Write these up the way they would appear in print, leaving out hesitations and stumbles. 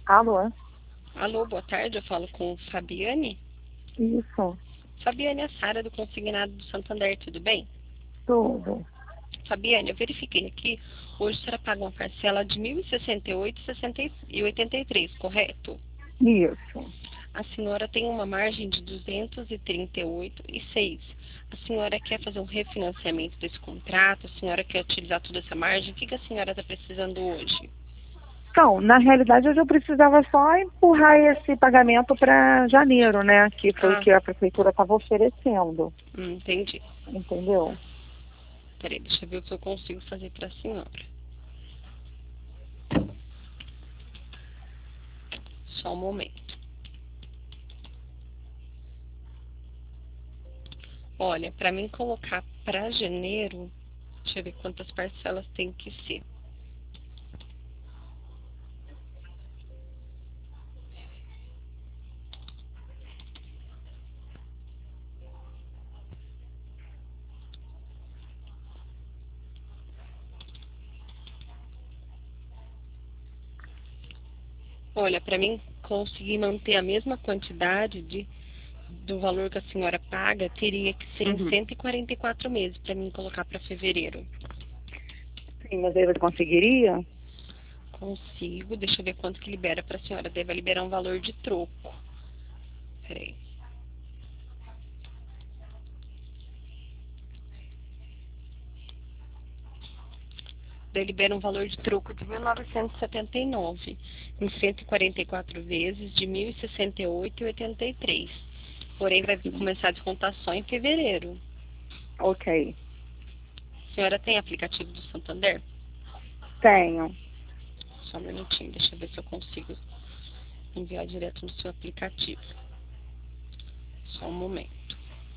Alô? Alô, boa tarde, eu falo com Fabiane. Isso, Fabiane, é a Sara do Consignado do Santander, tudo bem? tudo. Fabiane, eu verifiquei aqui, hoje será paga uma parcela de 1.068,83, correto? Isso. A senhora tem uma margem de 238,06. A senhora quer fazer um refinanciamento desse contrato? A senhora quer utilizar toda essa margem? O que a senhora está precisando hoje? Então, na realidade, eu precisava só empurrar esse pagamento para janeiro, né? Que foi o Ah, que a prefeitura estava oferecendo, entendi. entendeu? Peraí, deixa eu ver o que eu consigo fazer para a senhora. Só um momento. Olha, para mim colocar para janeiro, deixa eu ver quantas parcelas tem que ser. Olha, para mim conseguir manter a mesma quantidade do valor que a senhora paga, teria que ser em Uhum. 144 meses para mim colocar para fevereiro. Sim, mas aí você conseguiria? Consigo, deixa eu ver quanto que libera para a senhora. Deve liberar um valor de troco. Peraí. Daí libera um valor de troco de 1.979 em 144 vezes de 1.068,83. Porém, vai Sim. começar a descontar só em fevereiro. Ok. A senhora tem aplicativo do Santander? Tenho. Só um minutinho, deixa eu ver se eu consigo enviar direto no seu aplicativo. Só um momento.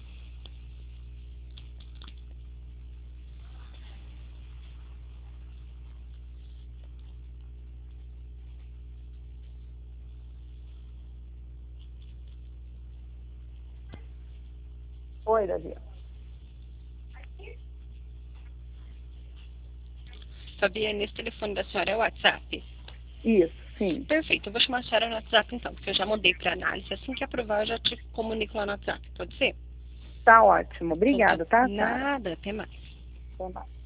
Oi, Davi. Fabiane, esse telefone da senhora é o WhatsApp? Isso, sim. Perfeito, eu vou chamar a senhora no WhatsApp então, porque eu já mandei para análise. Assim que aprovar, eu já te comunico lá no WhatsApp. Pode ser? Tá ótimo. Então tá. Obrigada, tá, Sara? Nada, até mais. Até mais.